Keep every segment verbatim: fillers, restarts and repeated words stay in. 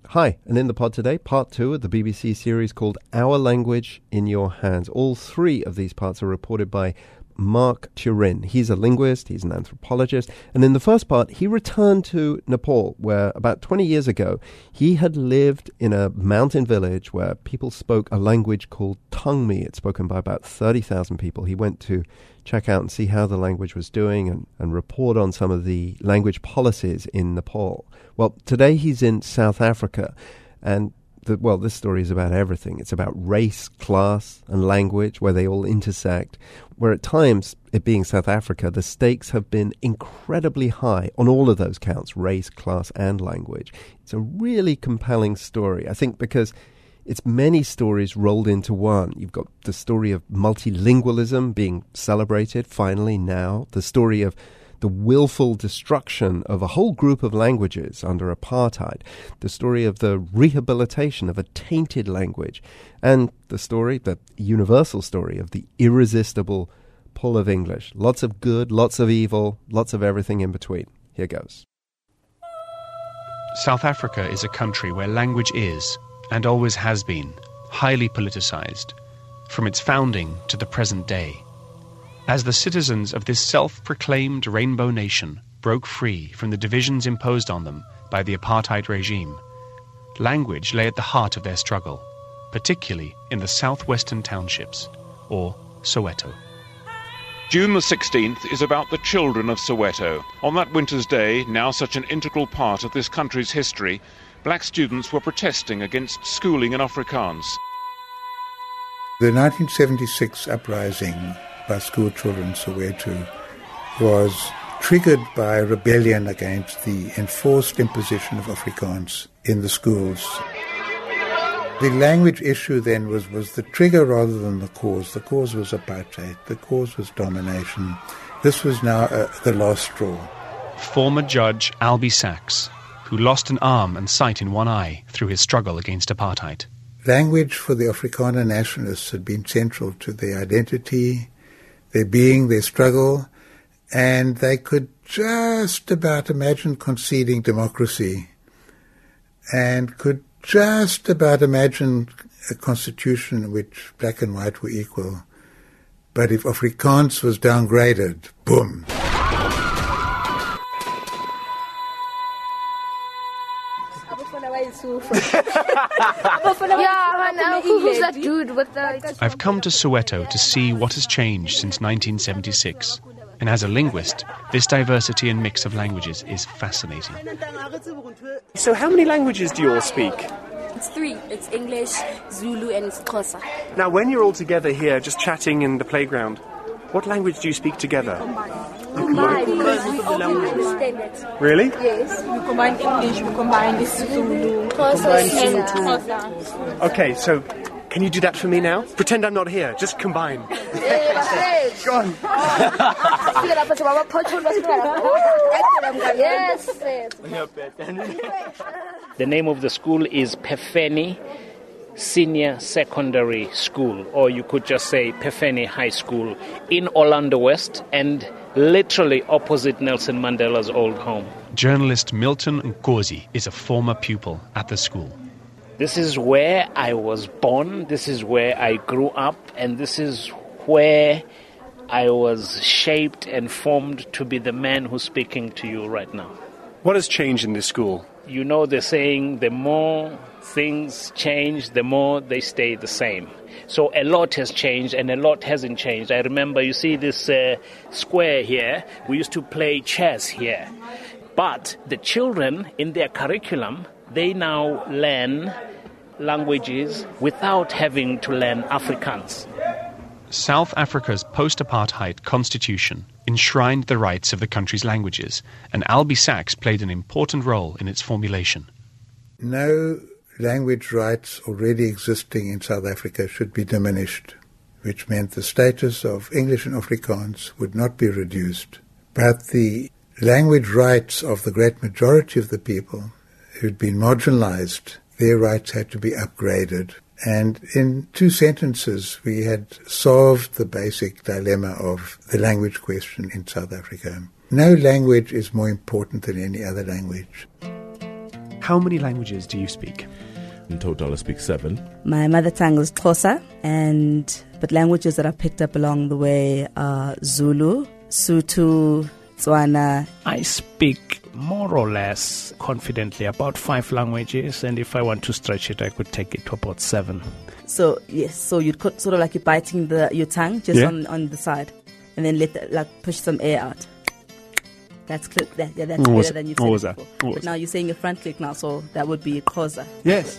Hi, and in the pod today, part two of the B B C series called Our Language in Your Hands. All three of these parts are reported by Mark Turin. He's a linguist, he's an anthropologist, and in the first part, he returned to Nepal, where about twenty years ago, he had lived in a mountain village where people spoke a language called Tongmi. It's spoken by about thirty thousand people. He went to check out and see how the language was doing and, and report on some of the language policies in Nepal. Well, today he's in South Africa, and the, well, this story is about everything. It's about race, class, and language, where they all intersect, where at times, it being South Africa, the stakes have been incredibly high on all of those counts, race, class, and language. It's a really compelling story, I think, because it's many stories rolled into one. You've got the story of multilingualism being celebrated finally now, the story of the willful destruction of a whole group of languages under apartheid, the story of the rehabilitation of a tainted language, and the story, the universal story of the irresistible pull of English. Lots of good, lots of evil, lots of everything in between. Here goes. South Africa is a country where language is, and always has been, highly politicized, from its founding to the present day. As the citizens of this self-proclaimed rainbow nation broke free from the divisions imposed on them by the apartheid regime, language lay at the heart of their struggle, particularly in the southwestern townships, or Soweto. June the sixteenth is about the children of Soweto. On that winter's day, now such an integral part of this country's history, black students were protesting against schooling in Afrikaans. The nineteen seventy-six uprising by school children in Soweto was triggered by rebellion against the enforced imposition of Afrikaans in the schools. The language issue then was, was the trigger rather than the cause. The cause was apartheid. The cause was domination. This was now uh, the last straw. Former Judge Albie Sachs, who lost an arm and sight in one eye through his struggle against apartheid. Language for the Afrikaner nationalists had been central to their identity, their being, their struggle, and they could just about imagine conceding democracy and could just about imagine a constitution in which black and white were equal. But if Afrikaans was downgraded, boom. Who's that dude with the... I've come to Soweto to see what has changed since nineteen seventy-six. And as a linguist, this diversity and mix of languages is fascinating. So how many languages do you all speak? It's three. It's English, Zulu, and Xhosa. Now, when you're all together here, just chatting in the playground, what language do you speak together? Combine, because we all understand it. Really? Yes. We combine English, we combine Zulu, Xhosa, and Xhosa. Okay, so can you do that for me now? Pretend I'm not here. Just combine. Go on. Yes. The name of the school is Pefeni Senior Secondary School, or you could just say Pefeni High School, in Orlando West, and literally opposite Nelson Mandela's old home. Journalist Milton Nkosi is a former pupil at the school. This is where I was born, this is where I grew up, and this is where I was shaped and formed to be the man who's speaking to you right now. What has changed in this school? You know the saying, the more things change, the more they stay the same. So a lot has changed and a lot hasn't changed. I remember, you see this uh, square here, we used to play chess here. But the children in their curriculum, they now learn languages without having to learn Afrikaans. South Africa's post-apartheid constitution enshrined the rights of the country's languages, and Albie Sachs played an important role in its formulation. No language rights already existing in South Africa should be diminished, which meant the status of English and Afrikaans would not be reduced. But the language rights of the great majority of the people who'd been marginalized, their rights had to be upgraded. And in two sentences, we had solved the basic dilemma of the language question in South Africa. No language is more important than any other language. How many languages do you speak? In total, I speak seven. My mother tongue is Xhosa, and but languages that I picked up along the way are Zulu, Sotho, Tswana. I speak more or less confidently about five languages, and if I want to stretch it, I could take it to about seven. So yes, so you'd cut, sort of like you're biting the your tongue just Yeah. on, on the side, and then let the, like push some air out. That's cl- that, yeah, that's What better was- than you what said was it that? before. What was But now you're saying a front click now, so that would be Xhosa. Yes.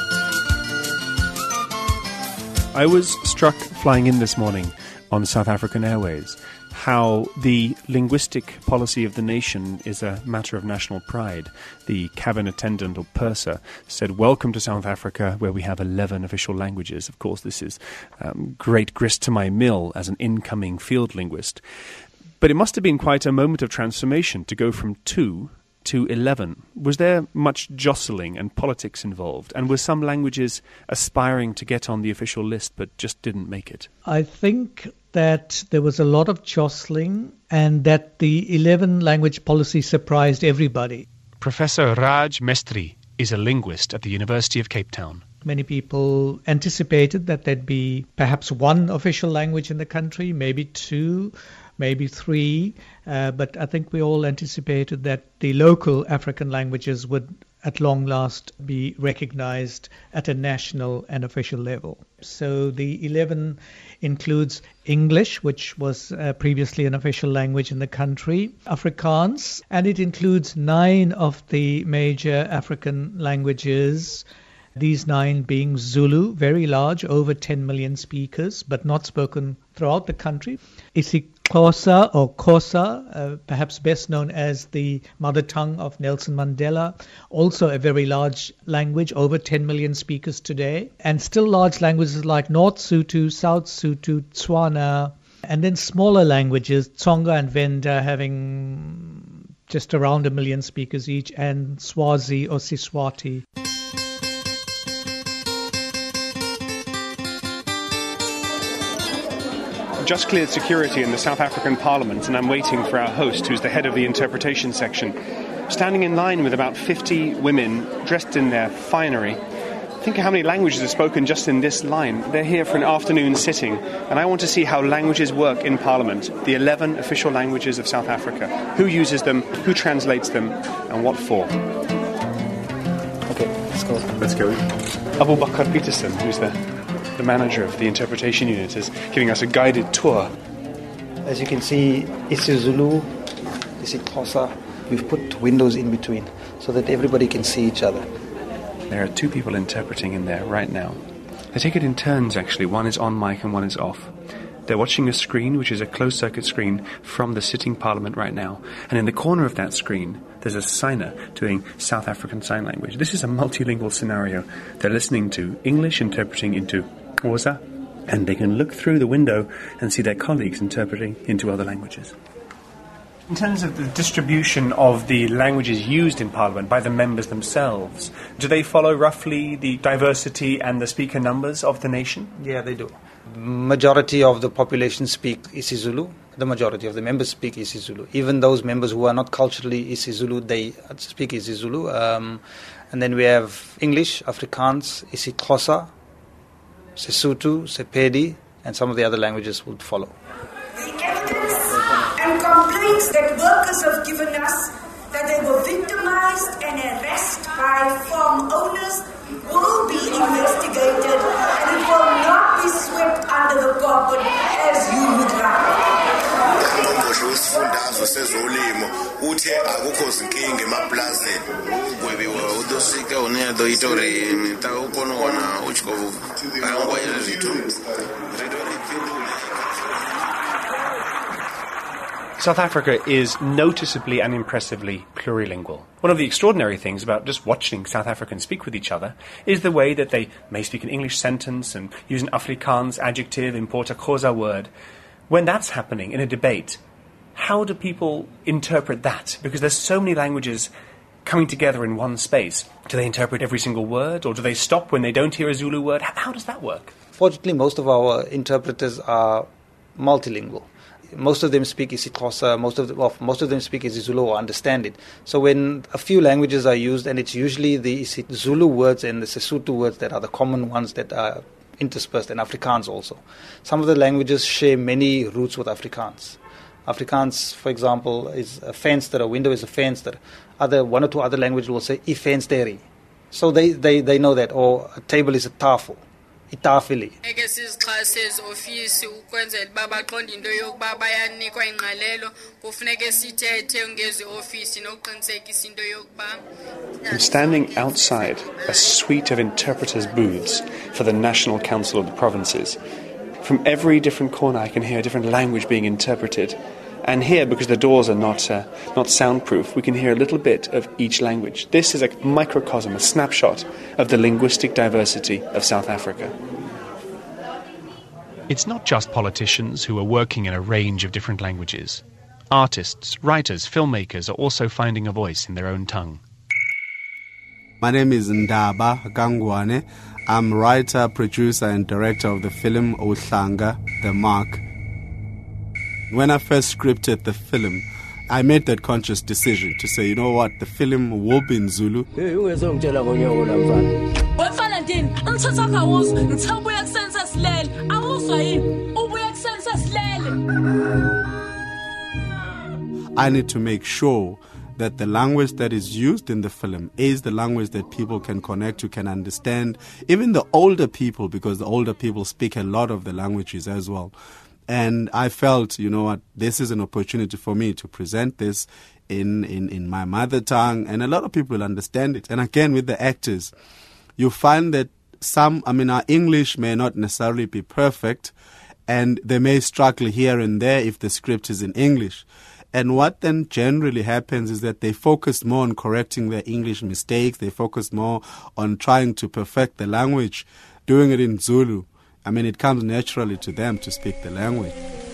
I was struck flying in this morning on South African Airways how the linguistic policy of the nation is a matter of national pride. The cabin attendant or purser said, "Welcome to South Africa, where we have eleven official languages." Of course, this is um, great grist to my mill as an incoming field linguist. But it must have been quite a moment of transformation to go from two to eleven. Was there much jostling and politics involved? And were some languages aspiring to get on the official list but just didn't make it? I think that there was a lot of jostling and that the eleven language policy surprised everybody. Professor Raj Mestri is a linguist at the University of Cape Town. Many people anticipated that there'd be perhaps one official language in the country, maybe two, maybe three, uh, but I think we all anticipated that the local African languages would at long last be recognized at a national and official level. So the eleven includes English, which was uh, previously an official language in the country, Afrikaans, and it includes nine of the major African languages. These nine being Zulu, very large, over ten million speakers, but not spoken throughout the country. isiXhosa or Xhosa, uh, perhaps best known as the mother tongue of Nelson Mandela, also a very large language, over ten million speakers today. And still large languages like North Sotho, South Sotho, Tswana, and then smaller languages, Tsonga and Venda, having just around a million speakers each, and Swazi or Siswati. Just cleared security in the South African Parliament, and I'm waiting for our host, who's the head of the interpretation section, standing in line with about fifty women dressed in their finery. Think of how many languages are spoken just in this line. They're here for an afternoon sitting, and I want to see how languages work in Parliament, the eleven official languages of South Africa. Who uses them, who translates them, and what for? Okay, let's go. Let's go. Abu Bakar Peterson, who's the, the manager of the interpretation unit, is giving us a guided tour. As you can see, isiZulu, isiXhosa. We've put windows in between so that everybody can see each other. There are two people interpreting in there right now. They take it in turns, actually. One is on mic and one is off. They're watching a screen, which is a closed-circuit screen from the sitting parliament right now. And in the corner of that screen, there's a signer doing South African Sign Language. This is a multilingual scenario. They're listening to English interpreting into Xhosa, and they can look through the window and see their colleagues interpreting into other languages. In terms of the distribution of the languages used in Parliament by the members themselves, do they follow roughly the diversity and the speaker numbers of the nation? Yeah, they do. Majority of the population speak isiZulu. The majority of the members speak isiZulu. Even those members who are not culturally isiZulu, they speak isiZulu. Um, and then we have English, Afrikaans, isiXhosa, Sesotho, Sepedi, and some of the other languages would follow. And complaints that workers have given us that they were victimized and harassed by farm owners will be investigated, and it will not be swept under the carpet as you would like. Usifundazwe sezolimo uthe akukho zinkinga emaplazini kwebiwa udosika unedo itori nta ukono wana uchiko ayangwaya zithu. South Africa is noticeably and impressively plurilingual. One of the extraordinary things about just watching South Africans speak with each other is the way that they may speak an English sentence and use an Afrikaans adjective, import a Xhosa word. When that's happening in a debate, how do people interpret that? Because there's so many languages coming together in one space. Do they interpret every single word, or do they stop when they don't hear a Zulu word? How, how does that work? Fortunately, most of our interpreters are multilingual. most of them speak isiXhosa, most of them, well, most of them speak isiZulu or understand it. So when a few languages are used, and it's usually the Zulu words and the Sesotho words that are the common ones that are interspersed, and Afrikaans also. Some of the languages share many roots with Afrikaans. Afrikaans, for example, is a venster, a window is a venster. Other, one or two other languages will say ivensteri. So they, they, they know that. Or a table is a tafel. Itafili. I'm standing outside a suite of interpreters' booths for the National Council of the Provinces. From every different corner I can hear a different language being interpreted. And here, because the doors are not uh, not soundproof, we can hear a little bit of each language. This is a microcosm, a snapshot of the linguistic diversity of South Africa. It's not just politicians who are working in a range of different languages. Artists, writers, filmmakers are also finding a voice in their own tongue. My name is Ndaba Gangwane. I'm writer, producer and director of the film Uhlanga, The Mark. When I first scripted the film, I made that conscious decision to say, you know what, the film will be in Zulu. I need to make sure that the language that is used in the film is the language that people can connect to, can understand, even the older people, because the older people speak a lot of the languages as well. And I felt, you know what, this is an opportunity for me to present this in, in, in my mother tongue, and a lot of people will understand it. And again, with the actors, you find that some, I mean, our English may not necessarily be perfect, and they may struggle here and there if the script is in English. And what then generally happens is that they focus more on correcting their English mistakes, they focus more on trying to perfect the language, doing it in Zulu. I mean, it comes naturally to them to speak the language.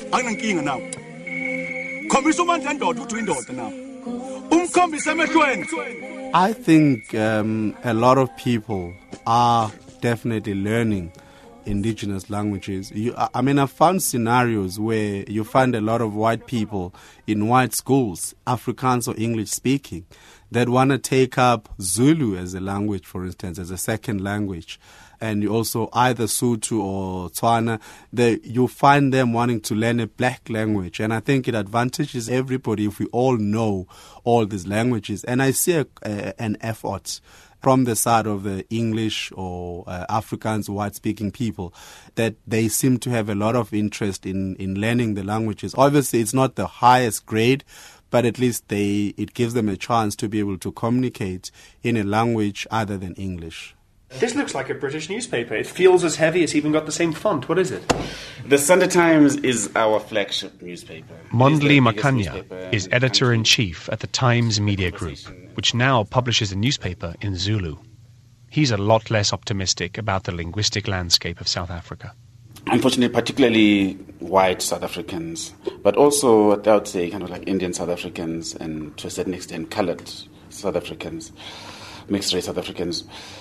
I think um, a lot of people are definitely learning indigenous languages. You, I mean, I've found scenarios where you find a lot of white people in white schools, Afrikaans or English speaking, that want to take up Zulu as a language, for instance, as a second language. And you also either Sotho or Tswana, they, you find them wanting to learn a black language. And I think it advantages everybody if we all know all these languages. And I see a, a, an effort from the side of the English or uh, Afrikaans white-speaking people that they seem to have a lot of interest in, in learning the languages. Obviously, it's not the highest grade, but at least they it gives them a chance to be able to communicate in a language other than English. This looks like a British newspaper. It feels as heavy. It's even got the same font. What is it? The Sunday Times is our flagship newspaper. Mondli Makanya is editor-in-chief at the Times Media Group, which now publishes a newspaper in Zulu. He's a lot less optimistic about the linguistic landscape of South Africa. Unfortunately, particularly white South Africans, but also, I would say, kind of like Indian South Africans and to a certain extent coloured South Africans, mixed-race South Africans,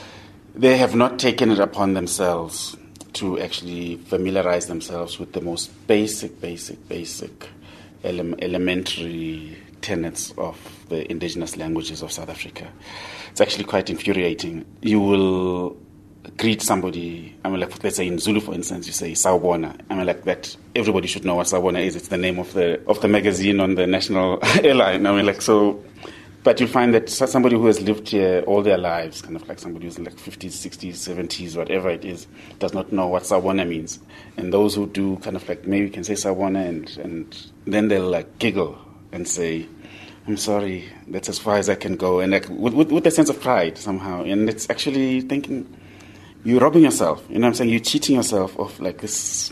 they have not taken it upon themselves to actually familiarize themselves with the most basic, basic, basic ele- elementary tenets of the indigenous languages of South Africa. It's actually quite infuriating. You will greet somebody, I mean, like, let's say in Zulu, for instance, you say Sawubona. I mean, like that, everybody should know what Sawubona is. It's the name of the of the magazine on the national airline. I mean, like, so... But you find that somebody who has lived here all their lives, kind of like somebody who's in like fifties, sixties, seventies, whatever it is, does not know what Sawubona means. And those who do kind of like maybe can say Sawubona and, and then they'll like giggle and say, I'm sorry, that's as far as I can go. And like with, with, with a sense of pride somehow. And it's actually thinking, you're robbing yourself. You know what I'm saying? You're cheating yourself of like this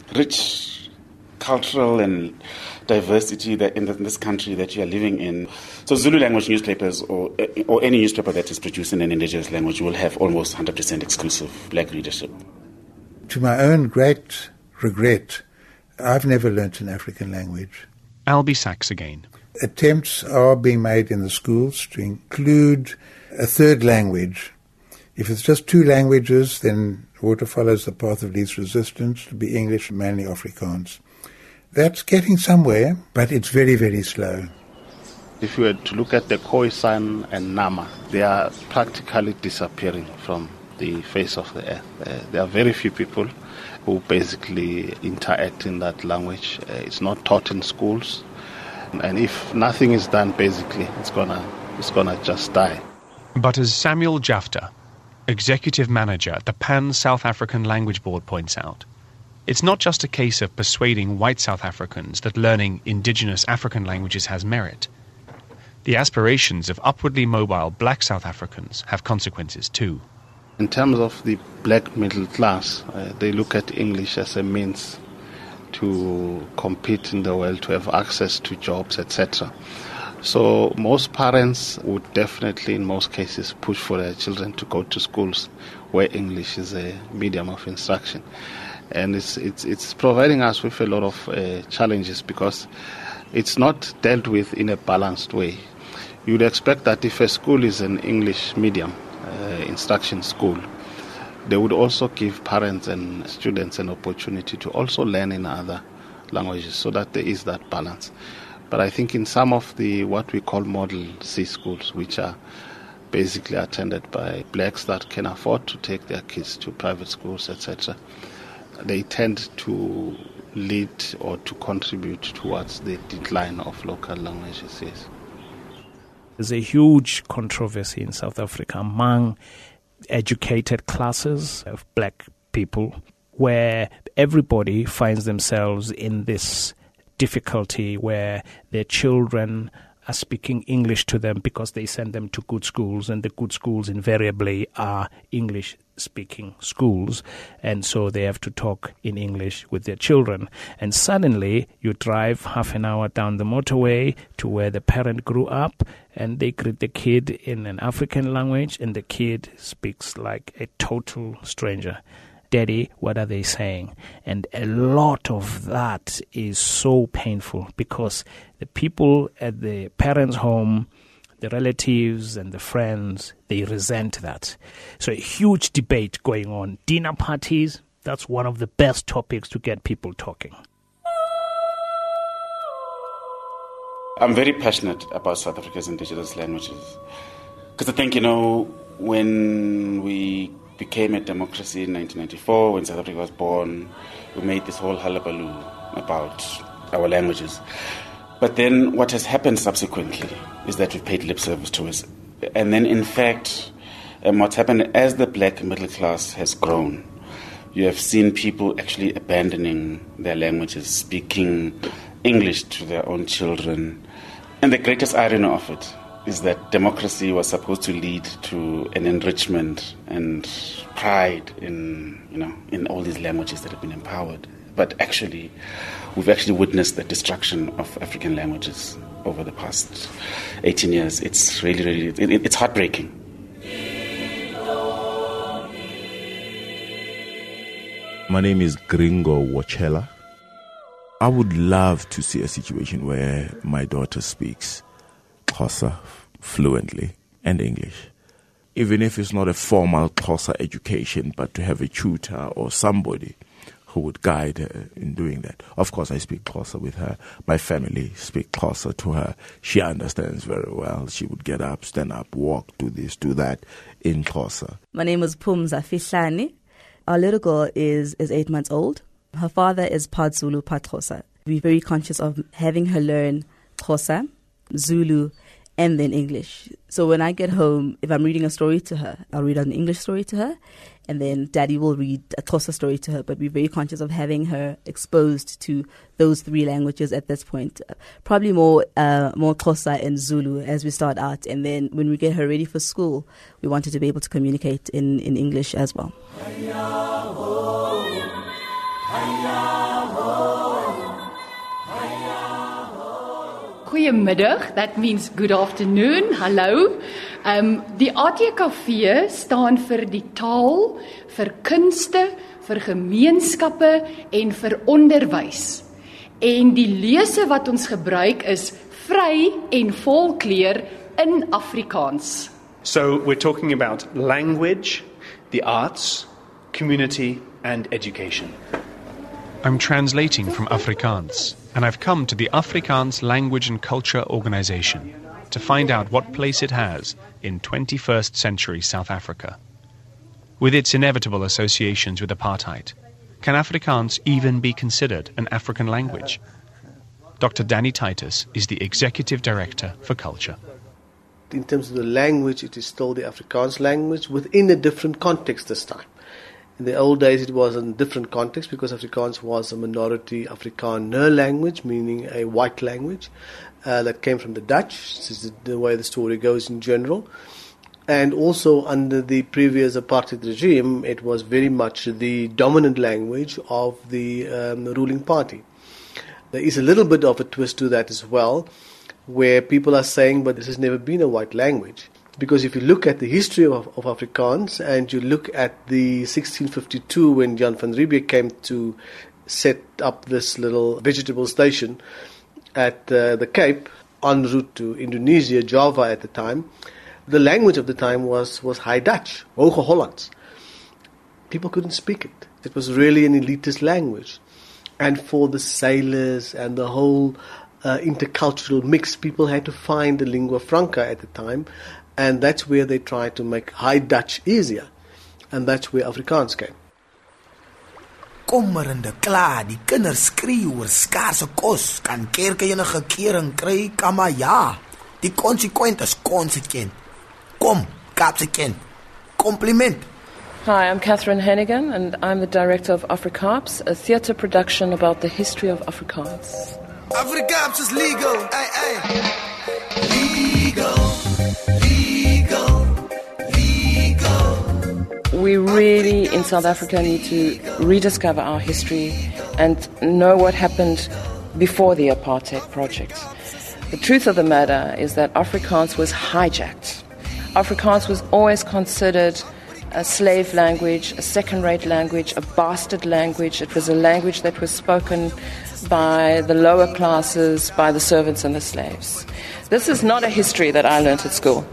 rich cultural and diversity that in this country that you are living in. So Zulu language newspapers or or any newspaper that is produced in an indigenous language will have almost one hundred percent exclusive black readership. To my own great regret, I've never learnt an African language. Albie Sachs again. Attempts are being made in the schools to include a third language. If it's just two languages, then water follows the path of least resistance to be English and mainly Afrikaans. That's getting somewhere, but it's very, very slow. If you were to look at the Khoisan and Nama, they are practically disappearing from the face of the earth. Uh, there are very few people who basically interact in that language. Uh, it's not taught in schools. And if nothing is done, basically, it's gonna, it's gonna just die. But as Samuel Jafta, executive manager at the Pan South African Language Board, points out, it's not just a case of persuading white South Africans that learning indigenous African languages has merit. The aspirations of upwardly mobile black South Africans have consequences too. In terms of the black middle class, uh, they look at English as a means to compete in the world, to have access to jobs, et cetera. So most parents would definitely, in most cases, push for their children to go to schools where English is a medium of instruction. And it's it's, it's providing us with a lot of uh, challenges because it's not dealt with in a balanced way. You'd expect that if a school is an English medium uh, instruction school, they would also give parents and students an opportunity to also learn in other languages so that there is that balance. But I think in some of the what we call Model C schools, which are basically attended by blacks that can afford to take their kids to private schools, et cetera, they tend to lead or to contribute towards the decline of local languages. Yes. There's a huge controversy in South Africa among educated classes of black people where everybody finds themselves in this difficulty where their children are speaking English to them because they send them to good schools, and the good schools invariably are English-speaking schools, and so they have to talk in English with their children. And suddenly you drive half an hour down the motorway to where the parent grew up, and they greet the kid in an African language, and the kid speaks like a total stranger. Daddy, what are they saying? And a lot of that is so painful because the people at the parents' home, the relatives and the friends, they resent that. So a huge debate going on. Dinner parties, that's one of the best topics to get people talking. I'm very passionate about South Africa's indigenous languages because I think, you know, when we became a democracy in nineteen ninety-four, when South Africa was born, we made this whole hullabaloo about our languages. But then what has happened subsequently is that we've paid lip service to it. And then, in fact, um, what's happened as the black middle class has grown, you have seen people actually abandoning their languages, speaking English to their own children. And the greatest irony of it is that democracy was supposed to lead to an enrichment and pride in, you know, in all these languages that have been empowered. But actually, we've actually witnessed the destruction of African languages over the past eighteen years. It's really, really, it, it's heartbreaking. My name is Gringo Wachela. I would love to see a situation where my daughter speaks Xhosa fluently and English. Even if it's not a formal Xhosa education, but to have a tutor or somebody who would guide her in doing that. Of course, I speak Xhosa with her. My family speak Xhosa to her. She understands very well. She would get up, stand up, walk, do this, do that in Xhosa. My name is Pumza Fihlani. Our little girl is, is eight months old. Her father is part Zulu, part Xhosa. We're very conscious of having her learn Xhosa, Zulu, and then English. So when I get home, if I'm reading a story to her, I'll read an English story to her, and then Daddy will read a Xhosa story to her. But we're very conscious of having her exposed to those three languages at this point. Probably more uh, more Xhosa and Zulu as we start out. And then when we get her ready for school, we wanted to be able to communicate in, in English as well. Goeiemiddag, that means good afternoon, hallo. Um, die A T K V staan vir die taal, vir kunste, vir gemeenskappe en vir onderwys. En die lese wat ons gebruik is vry en volkleur in Afrikaans. So we're talking about language, the arts, community and education. I'm translating from Afrikaans, and I've come to the Afrikaans Language and Culture Organization to find out what place it has in twenty-first century South Africa. With its inevitable associations with apartheid, can Afrikaans even be considered an African language? Doctor Danny Titus is the Executive Director for Culture. In terms of the language, it is still the Afrikaans language within a different context this time. In the old days, it was in a different context because Afrikaans was a minority Afrikaner language, meaning a white language uh, that came from the Dutch. This is the way the story goes in general. And also under the previous apartheid regime, it was very much the dominant language of the um, ruling party. There is a little bit of a twist to that as well, where people are saying, but this has never been a white language. Because if you look at the history of, of Afrikaans and you look at the sixteen fifty-two when Jan van Riebeeck came to set up this little vegetable station at uh, the Cape en route to Indonesia, Java at the time, the language of the time was, was High Dutch, Hoge Hollands. People couldn't speak it. It was really an elitist language. And for the sailors and the whole uh, intercultural mix, people had to find a lingua franca at the time. And that's where they tried to make High Dutch easier. And that's where Afrikaans came. Kommerende klaar, die kinders skreeu oor skaarse kos, kan kerke enige kering kry, kama ja. Die consequent is consequent. Kom, Kaapse kind. Compliment. Hi, I'm Catherine Hennigan, and I'm the director of Afrikaans, a theatre production about the history of Afrikaans. Afrikaans is legal, ay, ay. Legal. We really, in South Africa, need to rediscover our history and know what happened before the apartheid project. The truth of the matter is that Afrikaans was hijacked. Afrikaans was always considered a slave language, a second-rate language, a bastard language. It was a language that was spoken by the lower classes, by the servants and the slaves. This is not a history that I learnt at school.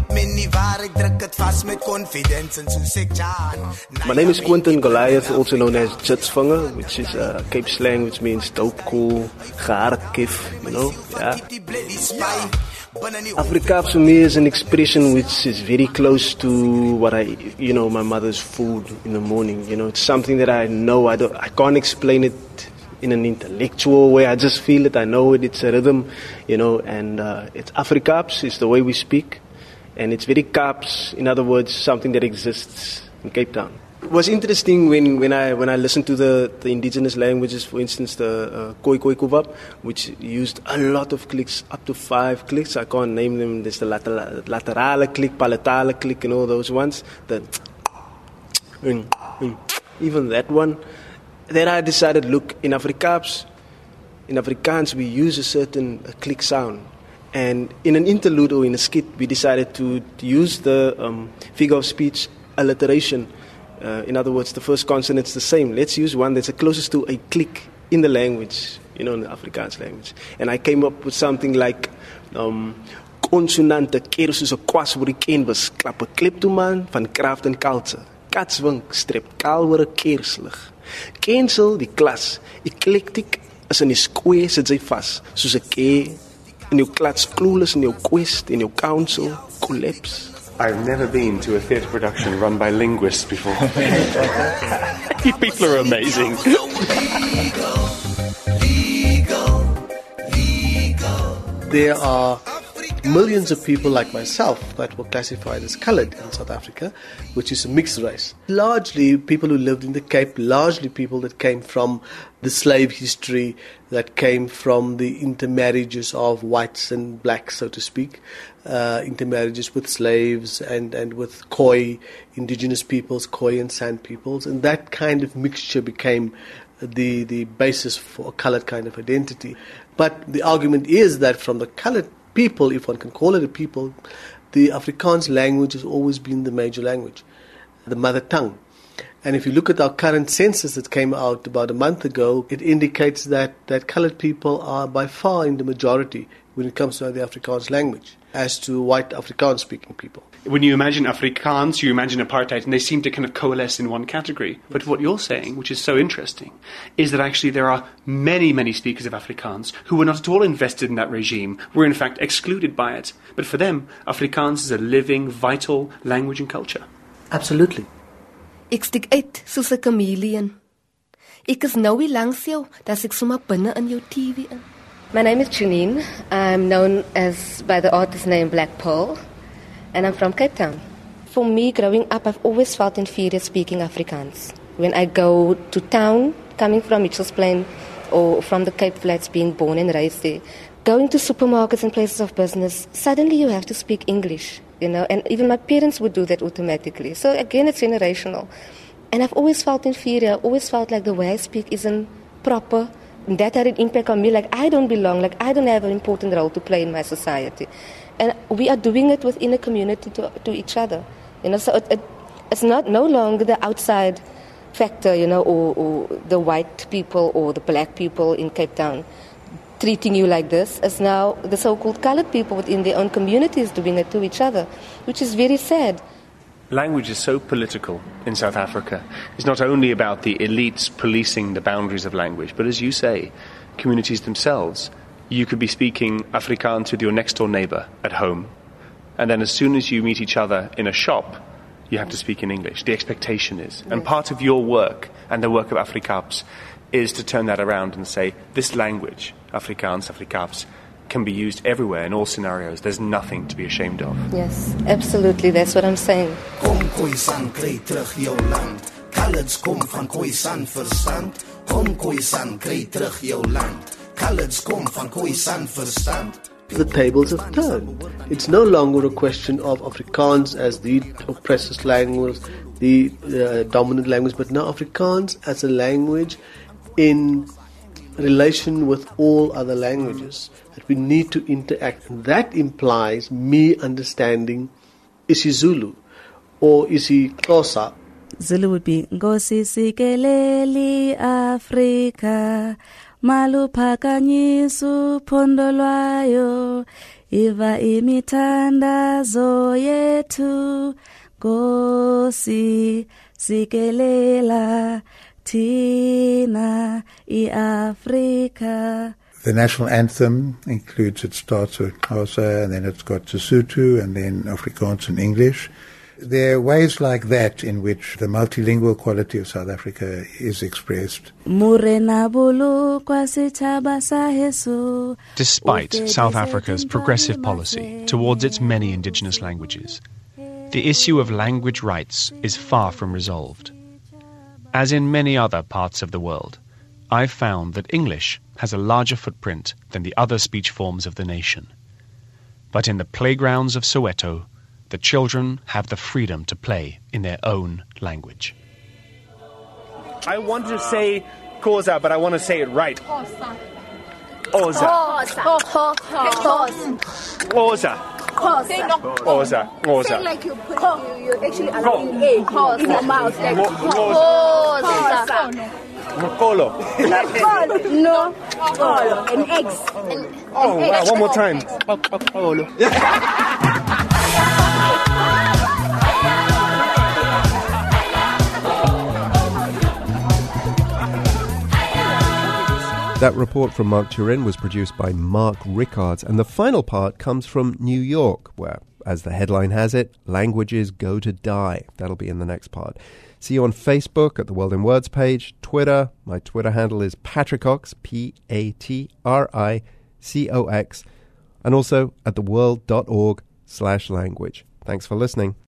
My name is Quentin Goliath, also known as Jitsvanger, which is a Cape slang which means dope, cool, gehard kif, you know, yeah. Afrikaans for me is an expression which is very close to what I, you know, my mother's food in the morning. You know, it's something that I know. I don't, I can't explain it in an intellectual way. I just feel it. I know it. It's a rhythm, you know, and uh, it's Afrikaans. It's the way we speak, and it's very Kaaps. In other words, something that exists in Cape Town. It was interesting when, when I when I listened to the, the indigenous languages, for instance, the uh, Khoi Khoi Kuvap, which used a lot of clicks, up to five clicks. I can't name them. There's the later, laterale click, palatale click, and all those ones. The even that one. Then I decided, look, in Afrikaans, in Afrikaans, we use a certain uh, click sound. And in an interlude or in a skit, we decided to, to use the um, figure of speech alliteration. Uh, in other words, the first consonant's the same. Let's use one that's the closest to a click in the language, you know, in the Afrikaans language. And I came up with something like um, consonante keer soos 'n kwas oor die canvas, klap 'n kleptoman van kraft en kalse. Katswink strep kaal oor 'n keerslig. Cancel die klas. Eclectic is in die square sit sy vas, soos 'n kee in jou klats clueless in jou quest in jou council collapse. I've never been to a theatre production run by linguists before. You people are amazing. There are millions of people like myself that were classified as coloured in South Africa, which is a mixed race. Largely people who lived in the Cape, largely people that came from the slave history, that came from the intermarriages of whites and blacks, so to speak, uh, intermarriages with slaves and, and with Khoi, indigenous peoples, Khoi and San peoples, and that kind of mixture became the, the basis for a coloured kind of identity. But the argument is that from the coloured people, if one can call it a people, the Afrikaans language has always been the major language, the mother tongue. And if you look at our current census that came out about a month ago, it indicates that, that coloured people are by far in the majority when it comes to the Afrikaans language. as to white Afrikaans-speaking people. When you imagine Afrikaans, you imagine apartheid, and they seem to kind of coalesce in one category. But what you're saying, which is so interesting, is that actually there are many, many speakers of Afrikaans who were not at all invested in that regime, were in fact excluded by it. But for them, Afrikaans is a living, vital language and culture. Absolutely. Ek steek uit soos 'n chameleon. Ek is nou nie langs jou, dat ek sommer binne in jou T V in. My name is Janine. I'm known as by the artist name Black Pearl, and I'm from Cape Town. For me, growing up, I've always felt inferior speaking Afrikaans. When I go to town, coming from Mitchells Plain or from the Cape Flats, being born and raised there, going to supermarkets and places of business, suddenly you have to speak English, you know, and even my parents would do that automatically. So again, it's generational. And I've always felt inferior, always felt like the way I speak isn't proper. And that had an impact on me, like I don't belong, like I don't have an important role to play in my society. And we are doing it within a community to, to each other. You know, so it, it, it's not no longer the outside factor, you know, or, or the white people or the black people in Cape Town treating you like this. It's now the so-called colored people within their own communities doing it to each other, which is very sad. Language is so political in South Africa. It's not only about the elites policing the boundaries of language, but as you say, communities themselves. You could be speaking Afrikaans with your next-door neighbour at home, and then as soon as you meet each other in a shop, you have to speak in English. The expectation is. And part of your work, and the work of Afrikaans, is to turn that around and say, this language, Afrikaans, Afrikaans, can be used everywhere in all scenarios. There's nothing to be ashamed of. Yes, absolutely. That's what I'm saying. Kom Khoisan, kry terug jou land. Coloureds kom van Khoisan verstand. Kom Khoisan, kry terug jou land. Coloureds kom van Khoisan verstand. The tables have turned. It's no longer a question of Afrikaans as the oppressive language, the uh, dominant language, but now Afrikaans as a language in relation with all other languages. That we need to interact. And that implies me understanding isiZulu or isiXhosa. Zulu would be Ngosi sikeleli Afrika maluphakanyisu phondolwayo iva imithandazo yethu Ngosi sikelela thina iAfrika. The national anthem includes, it starts with Xhosa, and then it's got Sesotho, and then Afrikaans and English. There are ways like that in which the multilingual quality of South Africa is expressed. Despite South Africa's progressive policy towards its many indigenous languages, the issue of language rights is far from resolved. As in many other parts of the world, I've found that English has a larger footprint than the other speech forms of the nation. But in the playgrounds of Soweto, the children have the freedom to play in their own language. I want to say Khoza, but I want to say it right. Khoza. Oza. Khoza. Oza. Oza. Oza. Say like you put, you, you actually allowing A in your mouth. Like Khoza. Mokolo. No. Mokolo. An eggs. Oh, wow, one more time. Mokolo. That report from Mark Turin was produced by Mark Rickards, and the final part comes from New York, where, as the headline has it, languages go to die. That'll be in the next part. See you on Facebook at the World in Words page, Twitter. My Twitter handle is Patricox, P A T R I C O X, and also at theworld.org slash language. Thanks for listening.